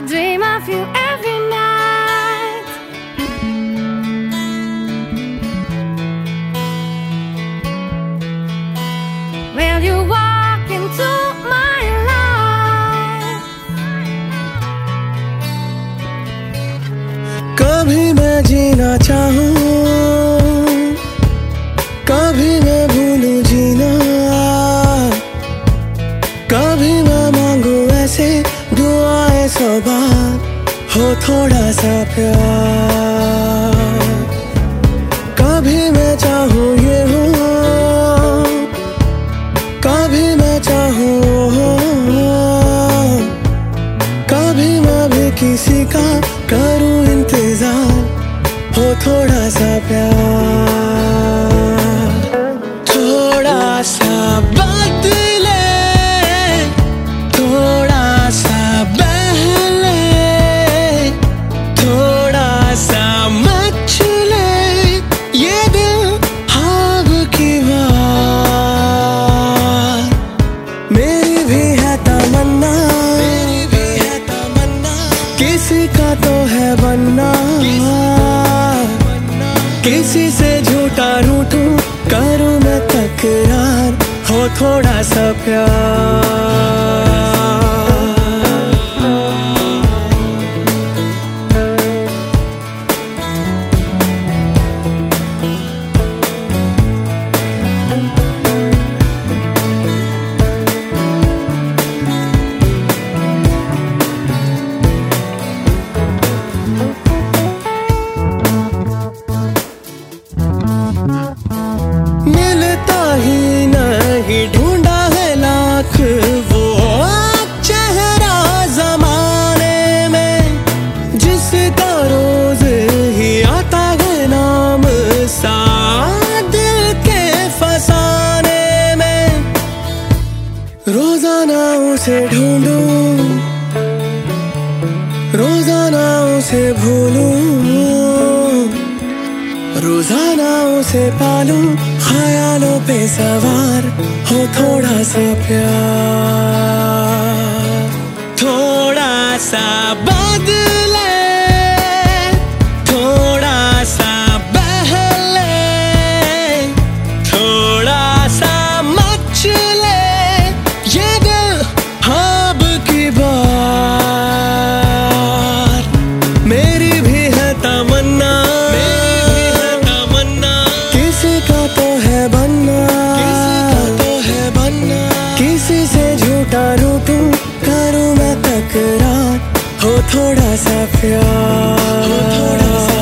dream of you every night. Will you walk into my life? कभी मैं जीना चाहूँ, कभी मैं भूलूं जीना, कभी मैं मांगू ऐसे दुआएं सौ बार, हो थोड़ा सा प्यार। कभी मैं चाहूँ ये हो, कभी मैं चाहूँ हो, कभी मैं भी किसी का करूँ इंतजार, हो थोड़ा सा प्यार। थोड़ा सा बदले, थोड़ा सा बहले, थोड़ा सा मचले ये दिल ख्वाब की बात। मेरी भी है तमन्ना, मेरी भी है तमन्ना, किसी का तो है बनना, किसी से झूठा रूठूं करूं मैं तकरार, हो थोड़ा सा प्यार। मिलता ही नहीं, ढूंढा है लाख वो चेहरा जमाने में, जिसका रोज ही आता है नाम सा दिल के फसाने में। रोजाना उसे ढूंढूं, रोजाना उसे भूलूं, रोजाना उसे पालूं ख्यालों पे सवार, हो थोड़ा सा प्यार। थोड़ा सा बदले, थोड़ा सा बहले, थोड़ा सा मचले ये दिल ख्वाब की बात। मेरी भी है तमन्ना, किसी से झूठा रूठूं करूं मैं तकरार, हो थोड़ा सा प्यार, हो थोड़ा सा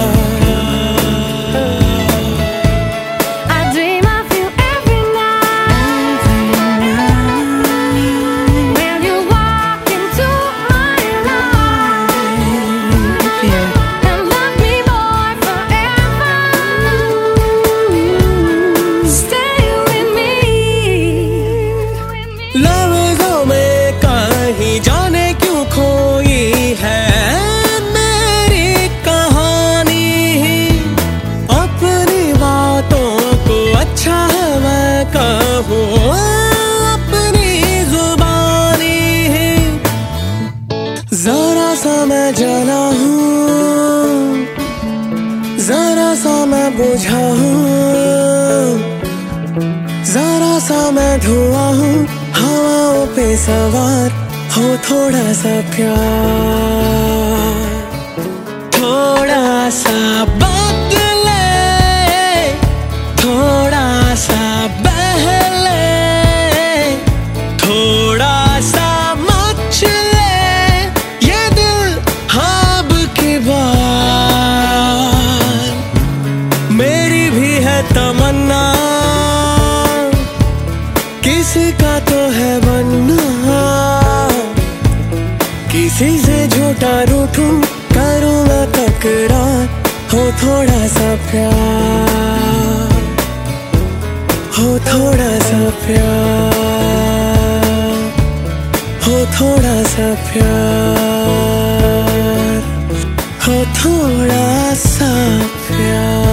I dream of you every night. Will you walk into my life and love me more forever? Stay with me. लफ्ज़ों में कहीं जाने क्यों खोई है मेरी कहानी, अपनी बातों को अच्छा है मैं कहूँ अपनी जुबानी। जरा सा मैं जला हूँ, जरा सा मैं बुझा हूँ, जरा सा मैं धुआं हूँ हवाओं पे सवार, हो थोड़ा सा प्यार। थोड़ा सा बदले, थोड़ा सा बहले, थोड़ा सा मचले ये दिल ख्वाब की बात। मेरी भी है तमन्ना, किसी का तो है बनना, किसी से झूठा रूठूं करूं मैं तकरार, हो थोड़ा सा प्यार, हो थोड़ा सा प्यार, हो थोड़ा सा प्यार, हो थोड़ा सा प्यार।